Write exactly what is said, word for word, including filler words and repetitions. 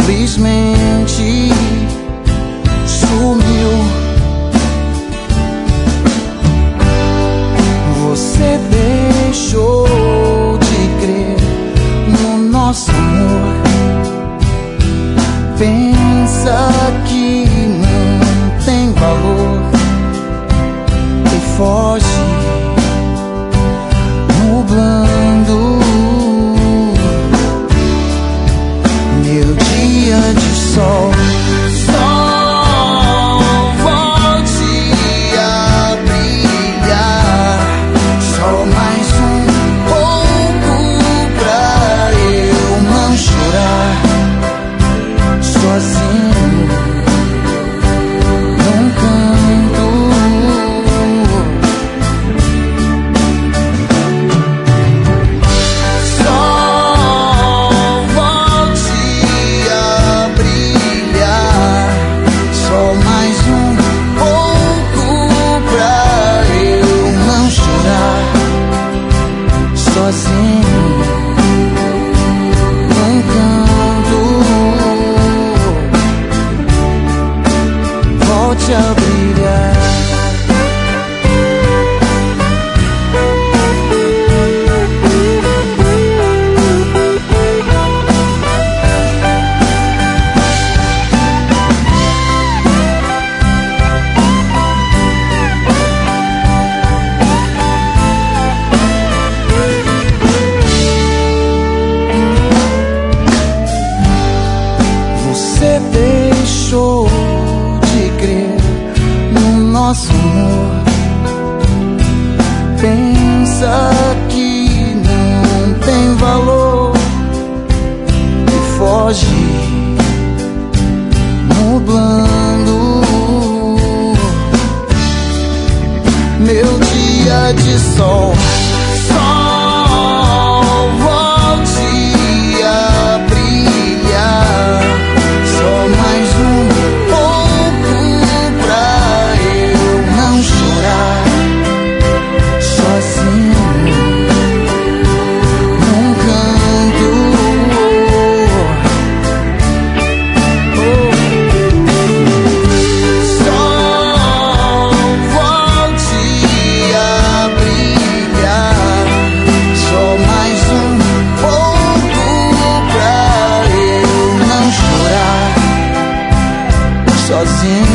simplesmente sumiu. Você deixou de crer no nosso amor. Pensa que não tem valor e foge, nublando meu dia de sol. Sol, volte a brilhar, só mais um pouco pra eu não chorar sozinho num canto. Sol, volte a brilhar, só mais um pouco pra eu não chorar sozinho num canto. Volte a brilhar. Você deixou de crer no nosso amor. Pensa que não tem valor e foge, nublando meu dia de sol. Sol, volte a brilhar, só mais um pouco pra eu não chorar sozinho num canto. Sol, volte a brilhar, só mais um pouco pra eu não chorar sozinho